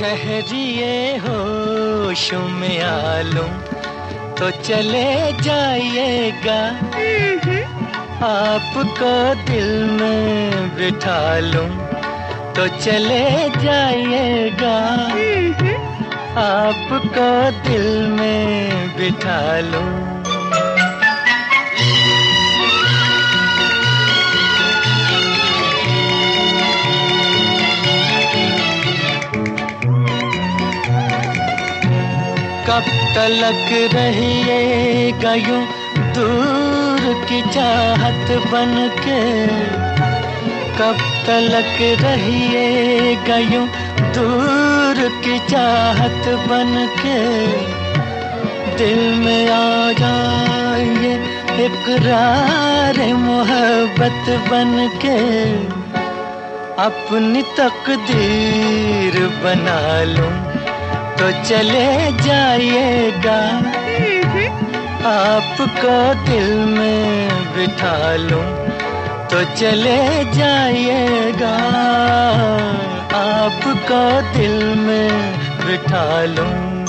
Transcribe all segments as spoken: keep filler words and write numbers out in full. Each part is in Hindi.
ठहरिए होश में आलूं तो चले जाइएगा, आपको दिल में बिठा लूं तो चले जाइएगा, आपको दिल में बिठा लूं। कब तलक रहिएगा यूं दूर की चाहत बनके, कब तलक रहिएगा यूं दूर की चाहत बनके, दिल में आ जाइए इकरार मोहब्बत बनके, अपनी तकदीर बना लूं तो चले जाइएगा, आपको दिल में बिठा लूं तो चले जाइएगा, आपको दिल में बिठा लूं।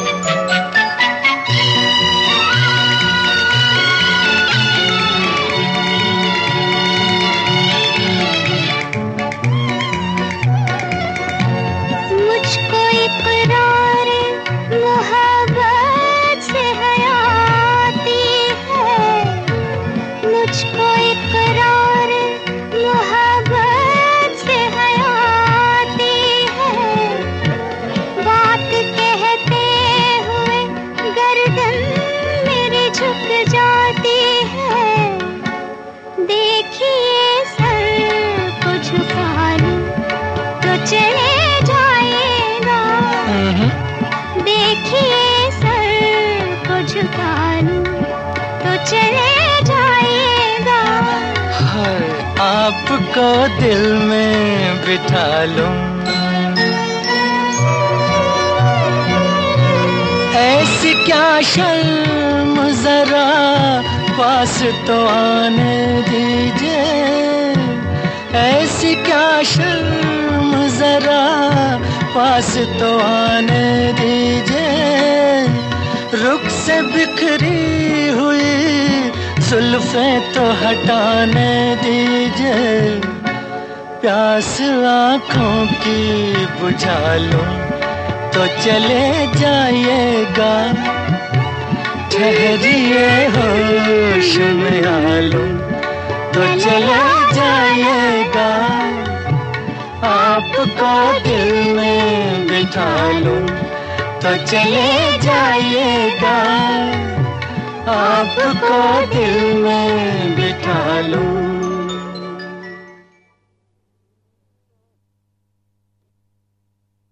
मुझको इकरार मोहब्बत से हयाती है, मुझको इकरार मोहब्बत से हयाती है, बात कहते हुए गर्दन मेरी झुक जाती है, देखिए सर को झुका लूं तो चले जाएगा, देखिए सर को झुका लूं तो चले जाएगा, हाय आपको दिल में बिठा लूं। ऐसी क्या शर्म जरा पास तो आने दीजिए, ऐसी क्या शर्म जरा पास तो आने दीजिए, रुख से बिखरी हुई जुल्फें तो हटाने दीजिए, प्यास आँखों की बुझा लूं तो चले जाइएगा, ठहरिए होश में आ लूं तो चले जाइएगा, आपको दिल में बिठा लूं तो चले जाइएगा, आपको दिल में बिठा लूं।